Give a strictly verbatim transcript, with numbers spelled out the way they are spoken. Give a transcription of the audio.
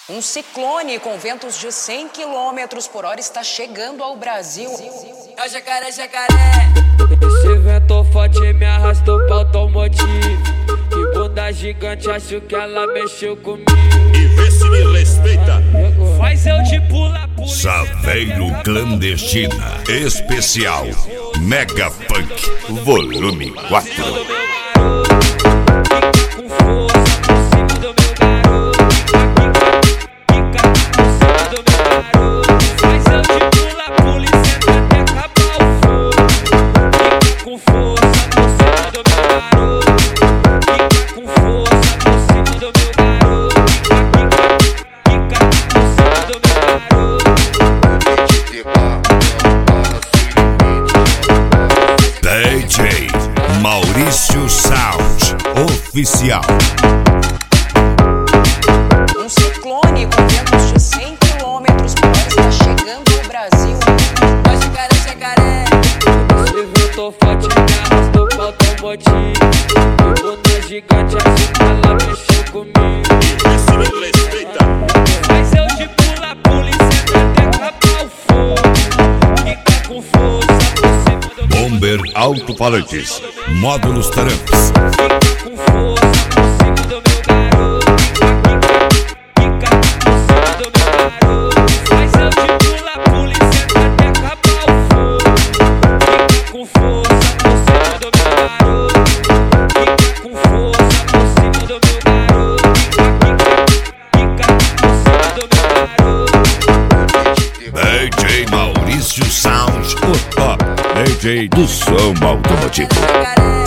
Um ciclone com ventos de cem quilômetros por hora está chegando ao Brasil. É o jacaré, jacaré. Esse vento forte me arrastou pra automotivo. Que bunda gigante, acho que ela mexeu comigo. E vê se me respeita. Faz eu de pula, pula. Saveiro Clandestina Especial Mega Funk Volume quatro. D J Maurício Sound Oficial. Um ciclone com ventos de cem quilômetros por hora está chegando ao Brasil. É o jacaré, jacaré. Esse vento forte me arrastou pra automotivo. Que bunda gigante, acho que ela mexeu comigo. E vê se me respeita. Faz eu de pula, pula e senta até acabar o fogo. Fica com força por cima do meu Bomber Alto-Falantes Módulos Tramps. Fica com força por cima do meu garoto. Fica por cima do meu garoto. Faz eu de pula, pula e senta até acabar o fogo. Fica com força por cima do meu garoto. Fica com força por cima do meu garoto. Fica por cima do meu garoto. D J Maurício Sound, o top D J do som automotivo. Jacaré.